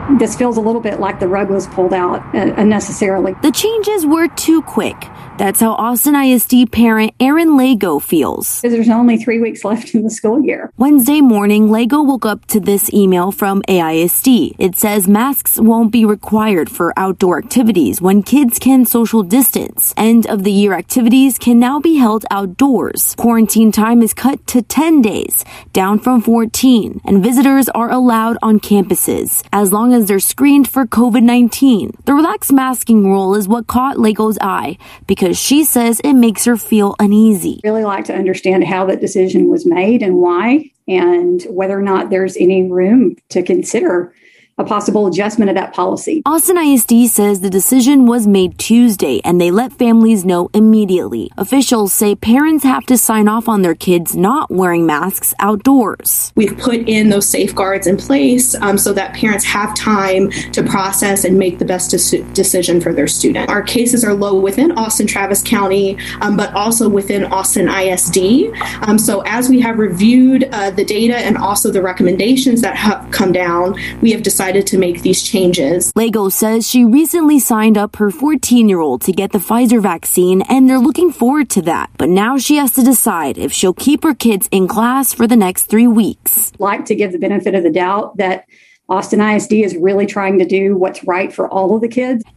This feels a little bit like the rug was pulled out unnecessarily. The changes were too quick. That's how Austin ISD parent Erin Lago feels. There's only 3 weeks left in the school year. Wednesday morning, Lago woke up to this email from AISD. It says masks won't be required for outdoor activities when kids can social distance. End of the year activities can now be held outdoors. Quarantine time is cut to 10 days, down from 14, and visitors are allowed on campuses as long as they're screened for COVID-19. The relaxed masking rule is what caught Lago's eye because she says it makes her feel uneasy. Really like to understand how that decision was made and why, and whether or not there's any room to consider a possible adjustment of that policy. Austin ISD says the decision was made Tuesday and they let families know immediately. Officials say parents have to sign off on their kids not wearing masks outdoors. We've put in those safeguards in place so that parents have time to process and make the best decision for their student. Our cases are low within Austin Travis County, but also within Austin ISD. So as we have reviewed the data and also the recommendations that have come down, we have decided to make these changes. Lago says she recently signed up her 14-year-old to get the Pfizer vaccine, and they're looking forward to that. But now she has to decide if she'll keep her kids in class for the next 3 weeks. Like to give the benefit of the doubt that Austin ISD is really trying to do what's right for all of the kids.